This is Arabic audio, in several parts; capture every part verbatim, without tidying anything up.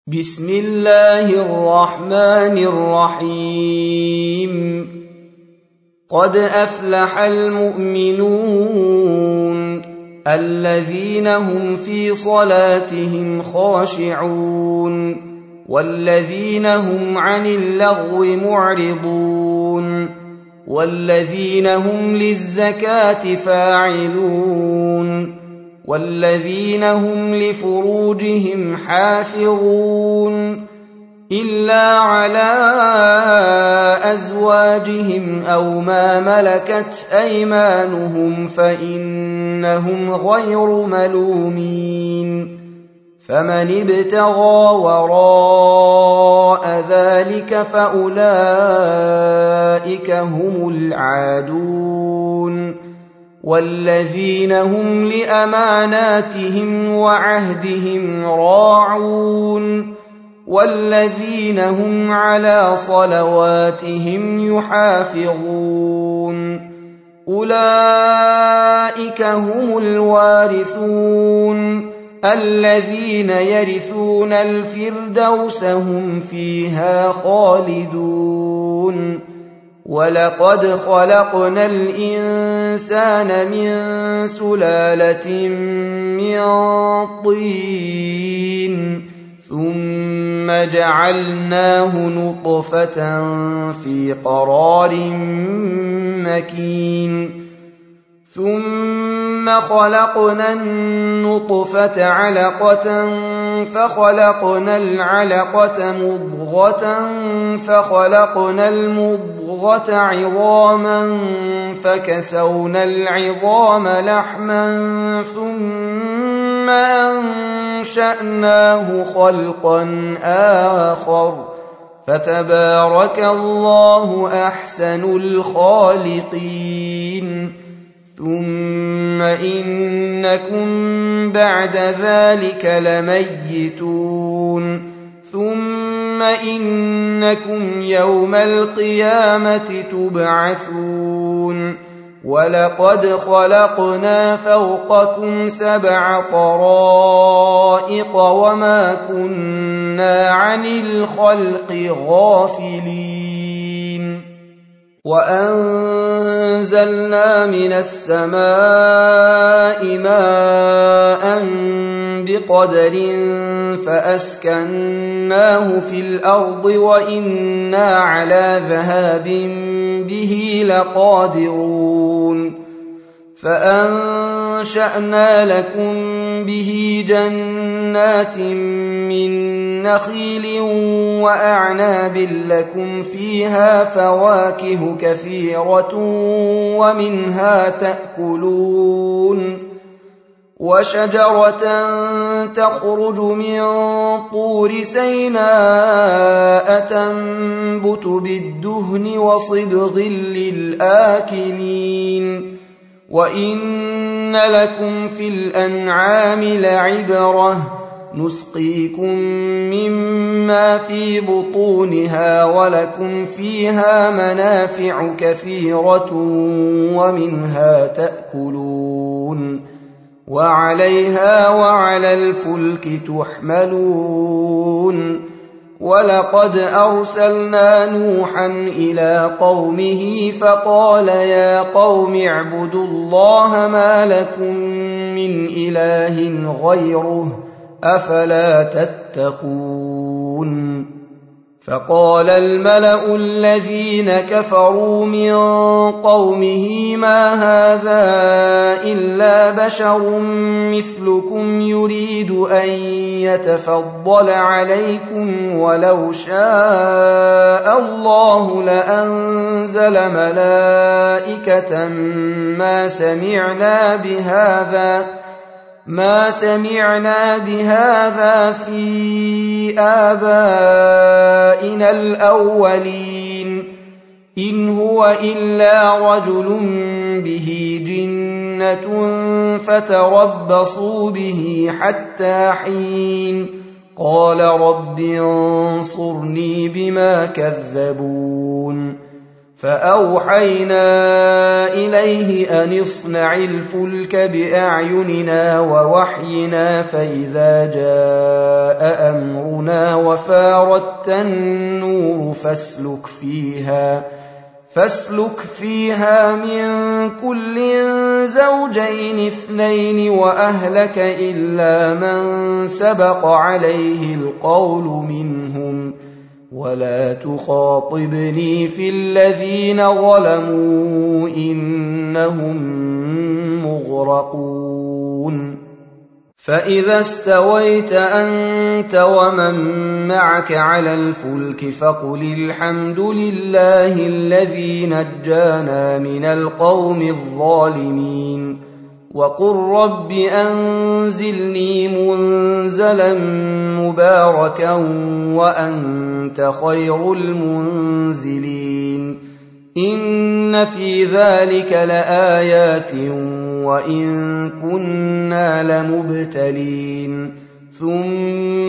بسم الله الرحمن الرحيم قد أفلح المؤمنون الذين هم في صلاتهم خاشعون والذين هم عن اللغو معرضون والذين هم للزكاة فاعلون والذين هم لفروجهم حافظون إلا على أزواجهم أو ما ملكت أيمانهم فإنهم غير ملومين فمن ابتغى وراء ذلك فأولئك هم العادون والذين هم لأماناتهم وعهدهم راعون والذين هم على صلواتهم يحافظون أولئك هم الوارثون الذين يرثون الفردوس هم فيها خالدون ولقد خلقنا الإنسان من سلالة من طين ثم جعلناه نطفة في قرار مكين ثم خلقنا النطفة علقة فخلقنا العلقة مضغة فخلقنا المضغة عظاما فكسونا العظام لحما ثم أنشأناه خلقا آخر فتبارك الله أحسن الخالقين ثم إنكم بعد ذلك لميتون ثم إنكم يوم القيامة تبعثون ولقد خلقنا فوقكم سبع طرائق وما كنا عن الخلق غافلين وأنزلنا من السماء ماء بقدر فأسكناه في الأرض وإنا على ذهاب به لقادرون فأنشأنا لكم به جنات من نخيل وأعناب لكم فيها فواكه كثيرة ومنها تأكلون وشجرة تخرج من طور سيناء تنبت بالدهن وصبغ للآكلين وإن لكم في الأنعام لعبرة نسقيكم مما في بطونها ولكم فيها منافع كثيرة ومنها تأكلون وعليها وعلى الفلك تحملون ولقد أرسلنا نوحا إلى قومه فقال يا قوم اعبدوا الله ما لكم من إله غيره أفلا تتقون فقال الملأ الذين كفروا من قومه ما هذا إلا بشر مثلكم يريد أن يتفضل عليكم ولو شاء الله لأنزل ملائكة ما سمعنا بهذا ما سمعنا بهذا في آبائنا الأولين إن هو إلا رجل به جنة فتربصوا به حتى حين قال رب انصرني بما كذبون فأوحينا إليه أن اصنع الفلك بأعيننا ووحينا فإذا جاء أمرنا وفارت النور فاسلك فيها فاسلك فيها من كل زوجين اثنين وأهلك إلا من سبق عليه القول منهم ولا تخاطبني في الذين ظلموا إنهم مغرقون فإذا استويت أنت ومن معك على الفلك فقل الحمد لله الذي نجانا من القوم الظالمين وقل رب أنزلني منزلا مباركا وأنت خير المنزلين إن في ذلك لآيات وإن كنا لمبتلين ثم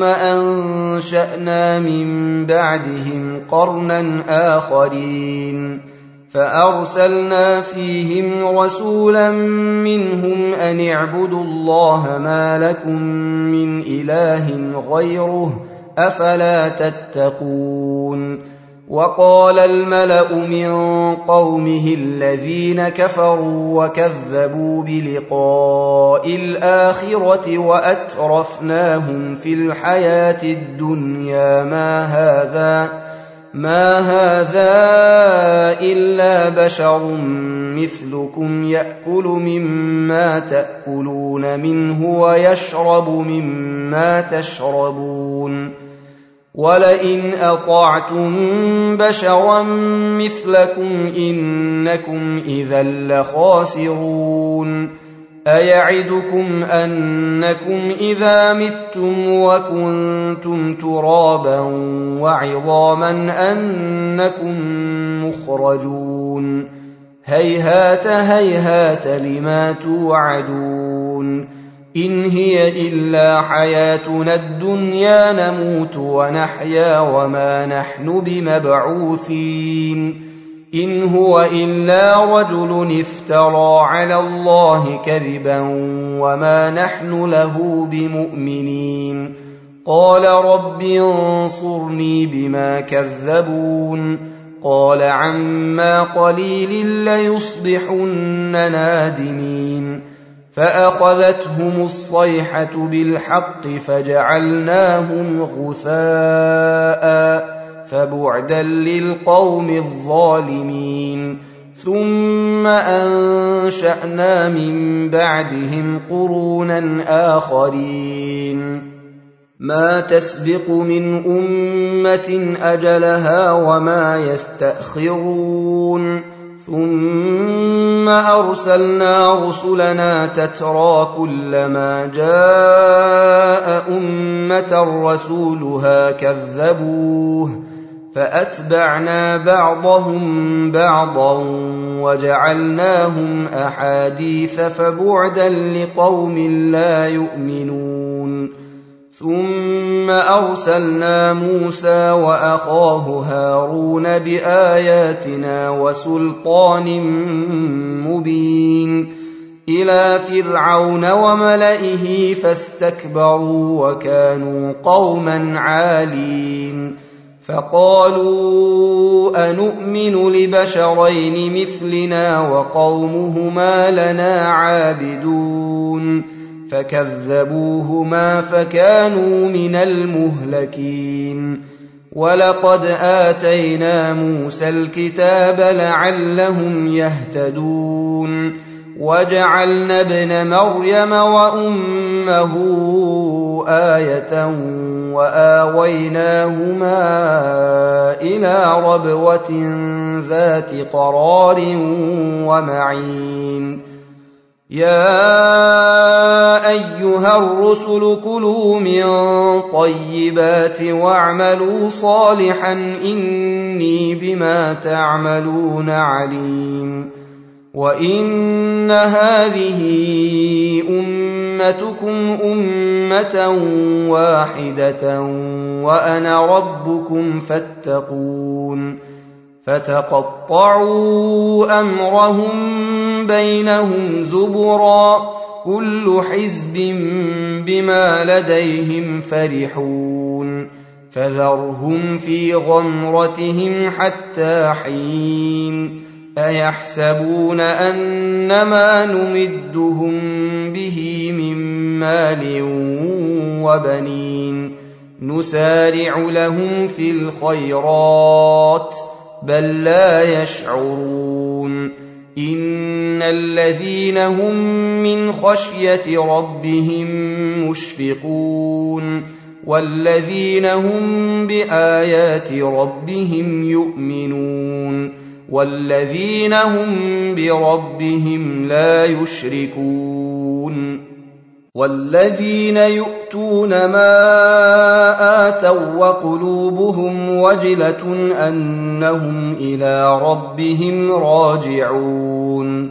أنشأنا من بعدهم قرنا آخرين فأرسلنا فيهم رسولا منهم أن اعبدوا الله ما لكم من إله غيره أفلا تتقون وقال الملأ من قومه الذين كفروا وكذبوا بلقاء الآخرة وأترفناهم في الحياة الدنيا ما هذا ما هذا إلا بشر مثلكم يأكل مما تأكلون منه ويشرب مما تشربون ولئن أطعتم بشرا مثلكم إنكم إذا لخاسرون أيعدكم أنكم إذا متم وكنتم ترابا وعظاما أنكم مخرجون هيهات هيهات لما توعدون إن هي إلا حياتنا الدنيا نموت ونحيا وما نحن بمبعوثين إن هو إلا رجل افترى على الله كذبا وما نحن له بمؤمنين قال رب انصرني بما كذبون قال عما قليل ليصبحن نادمين فأخذتهم الصيحة بالحق فجعلناهم غثاء فبعدا للقوم الظالمين ثم أنشأنا من بعدهم قرونا آخرين ما تسبق من أمة أجلها وما يستأخرون ثم أرسلنا رسلنا تترى كلما جاء أمة رسولها كذبوه فأتبعنا بعضهم بعضا وجعلناهم أحاديث فبعدا لقوم لا يؤمنون ثم أرسلنا موسى وأخاه هارون بآياتنا وسلطان مبين إلى فرعون وملئه فاستكبروا وكانوا قوما عالين فقالوا أنؤمن لبشرين مثلنا وقومهما لنا عابدون فكذبوهما فكانوا من المهلكين ولقد آتينا موسى الكتاب لعلهم يهتدون وجعلنا ابن مريم وأمه آية وآويناهما إلى ربوة ذات قرار ومعين يا أيها الرسل كلوا من طيبات واعملوا صالحا إني بما تعملون عليم وإن هذه أمتكم أمة واحدة وأنا ربكم فاتقون فتقطعوا أمرهم بينهم زبرا كل حزب بما لديهم فرحون فذرهم في غمرتهم حتى حين أيحسبون أنما نمدهم به من مال وبنين نسارع لهم في الخيرات بل لا يشعرون إن الذين هم من خشية ربهم مشفقون والذين هم بآيات ربهم يؤمنون والذين هم بربهم لا يشركون والذين يؤتون ما آتوا وقلوبهم وجلة أنهم إلى ربهم راجعون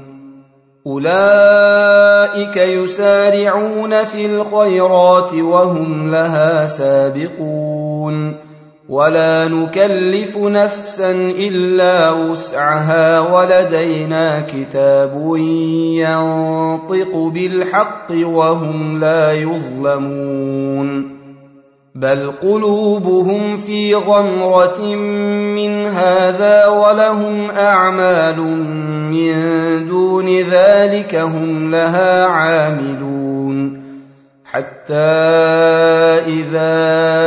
أولئك يسارعون في الخيرات وهم لها سابقون ولا نكلف نفسا إلا وسعها ولدينا كتاب ينطق بالحق وهم لا يظلمون بل قلوبهم في غمرة من هذا ولهم أعمال من دون ذلك هم لها عاملون حتى إذا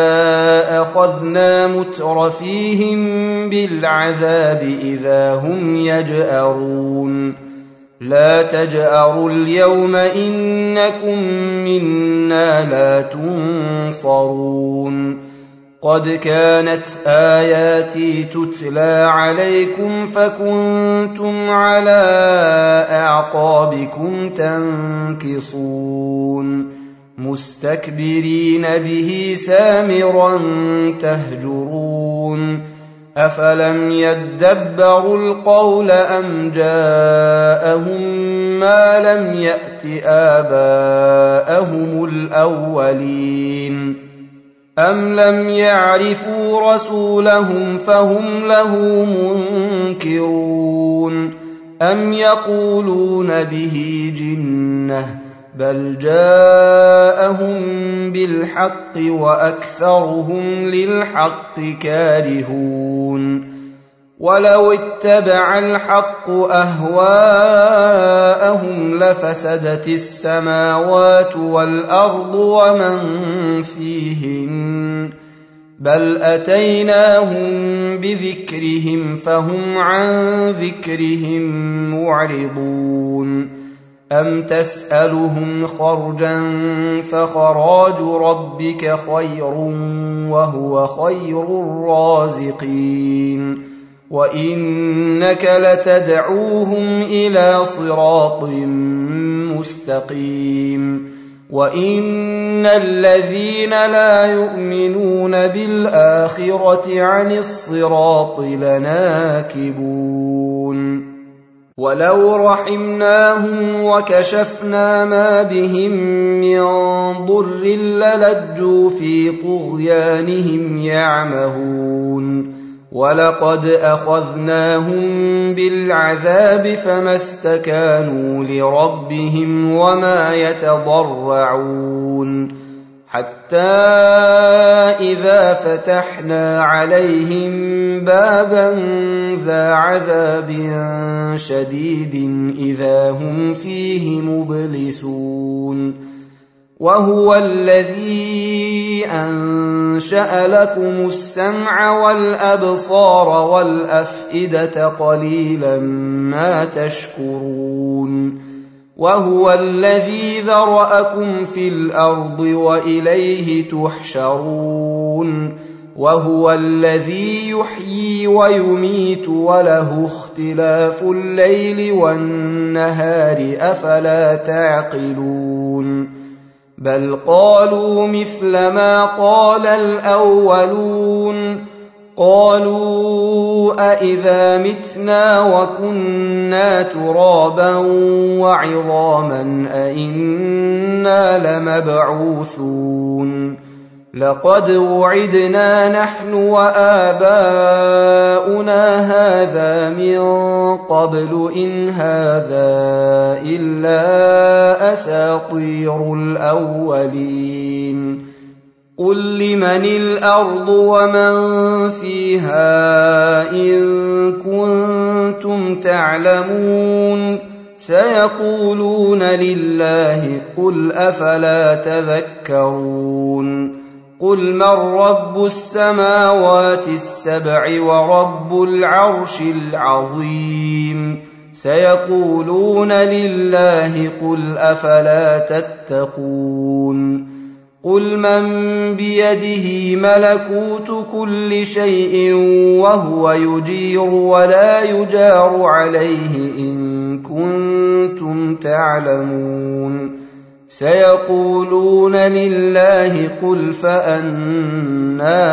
أخذنا مترفيهم بالعذاب إذا هم يجأرون لا تجأروا اليوم إنكم منا لا تنصرون قد كانت آياتي تتلى عليكم فكنتم على أعقابكم تنكصون مستكبرين به سامرا تهجرون أفلم يدبروا القول أم جاءهم ما لم يأت آباءهم الأولين أم لم يعرفوا رسولهم فهم له منكرون أم يقولون به جنة بل جاءهم بالحق وأكثرهم للحق كارهون ولو اتبع الحق أهواءهم لفسدت السماوات والأرض ومن فيهن بل أتيناهم بذكرهم فهم عن ذكرهم معرضون أم تسألهم خرجا فخراج ربك خير وهو خير الرازقين وإنك لتدعوهم إلى صراط مستقيم وإن الذين لا يؤمنون بالآخرة عن الصراط لناكبون ولو رحمناهم وكشفنا ما بهم من ضر للجوا في طغيانهم يعمهون ولقد أخذناهم بالعذاب فما استكانوا لربهم وما يتضرعون حتى إذا فتحنا عليهم بابا ذا عذاب شديد إذا هم فيه مبلسون وهو الذي أنشأ لكم السمع والأبصار والأفئدة قليلا ما تشكرون وهو الذي ذرأكم في الأرض وإليه تحشرون وهو الذي يحيي ويميت وله اختلاف الليل والنهار أفلا تعقلون بل قالوا مثل ما قال الأولون قالوا أإذا متنا وكنا ترابا وعظاما أإنا لمبعوثون لقد وعدنا نحن وآباؤنا هذا من قبل إن هذا إلا أساطير الأولين قل لمن الأرض ومن فيها إن كنتم تعلمون سيقولون لله قل أفلا تذكرون قل من رب السماوات السبع ورب العرش العظيم سيقولون لله قل أفلا تتقون قل من بيده ملكوت كل شيء وهو يجير ولا يجار عليه إن كنتم تعلمون سيقولون لله قل فأنى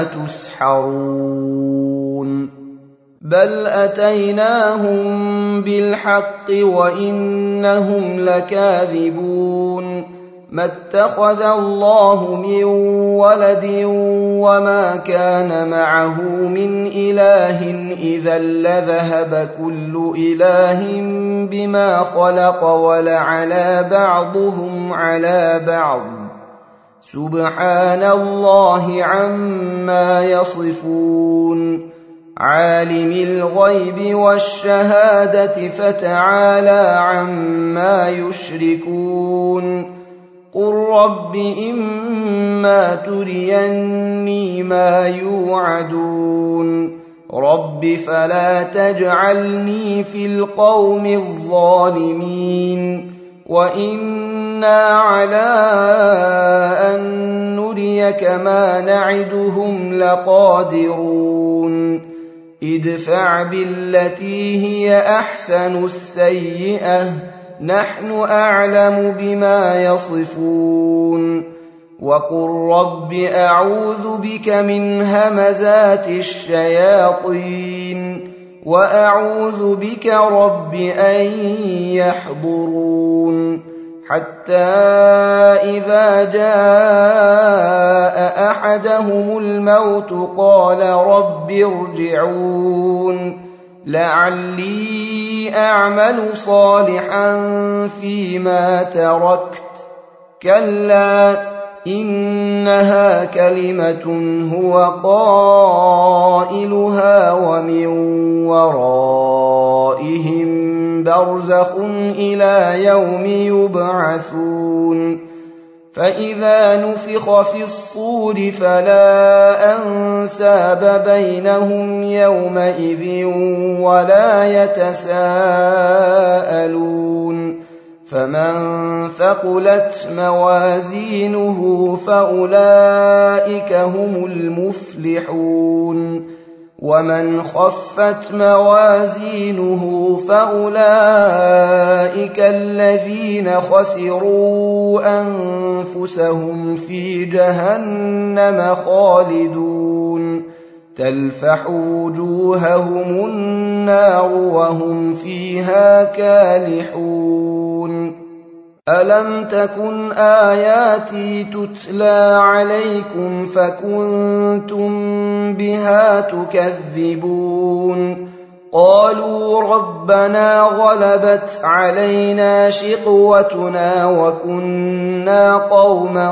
تسحرون بل أتيناهم بالحق وإنهم لكاذبون ما اتخذ الله من ولد وما كان معه من إله إذا لذهب كل إله بما خلق ولعلى بعضهم على بعض سبحان الله عما يصفون عالم الغيب والشهادة فتعالى عما يشركون قل رب إما تريني ما يوعدون رب فلا تجعلني في القوم الظالمين وإنا على أن نريك ما نعدهم لقادرون ادفع بالتي هي أحسن السيئة نحن أعلم بما يصفون وقل رب أعوذ بك من همزات الشياطين وأعوذ بك رب أن يحضرون حتى إذا جاء أحدهم الموت قال رب ارجعون لعلي أعمل صالحا فيما تركت كلا إنها كلمة هو قائلها ومن ورائهم برزخ إلى يوم يبعثون فإذا نفخ في الصور فلا أنساب بينهم يومئذ ولا يتساءلون فمن ثقلت موازينه فأولئك هم المفلحون ومن خفت موازينه فأولئك الذين خسروا أنفسهم في جهنم خالدون تلفح وجوههم النار وهم فيها كالحون ألم تكن آياتي تتلى عليكم فكنتم بها تكذبون قالوا ربنا غلبت علينا شقوتنا وكنا قوما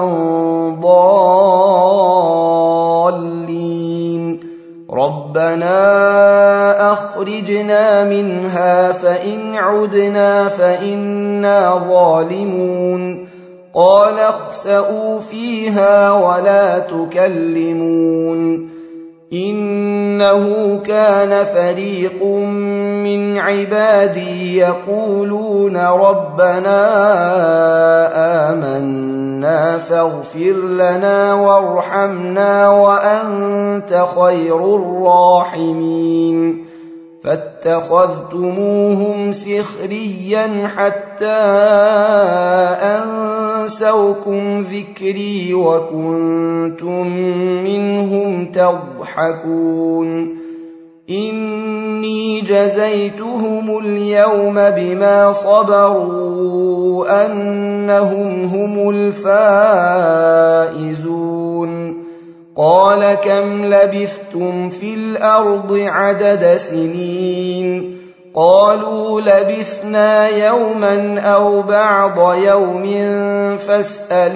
ضالين ربنا أخرجنا منها فإن عدنا فإنا ظالمون قال اخسئوا فيها ولا تكلمون إنه كان فريق من عبادي يقولون ربنا آمنا فاغفر لنا وارحمنا وأنت خير الراحمين فاتخذتموهم سخريا حتى أنسوكم ذكري وكنتم منهم تضحكون إني جزيتهم اليوم بما صبروا أنهم هم الفائزون قال كم لبثتم في الأرض عدد سنين قالوا لبثنا يوما أو بعض يوم فاسأل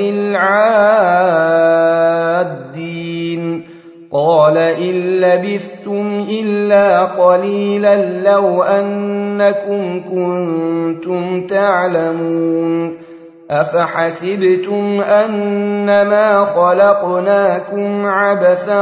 العادين قال إن لبثتم إلا قليلا لو أنكم كنتم تعلمون أفحسبتم أنما خلقناكم عبثا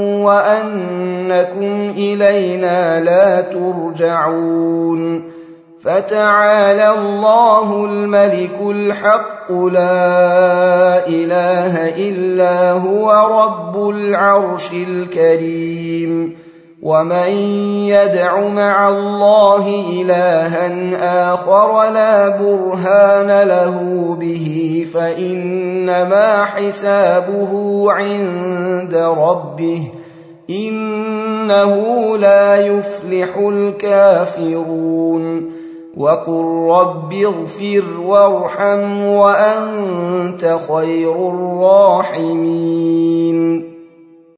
وأنكم إلينا لا ترجعون فتعالى الله الملك الحق لا إله إلا هو رب العرش الكريم ومن يدع مع الله إلها آخر لا برهان له به فإنما حسابه عند ربه إنه لا يفلح الكافرون وقل رب اغفر وارحم وأنت خير الراحمين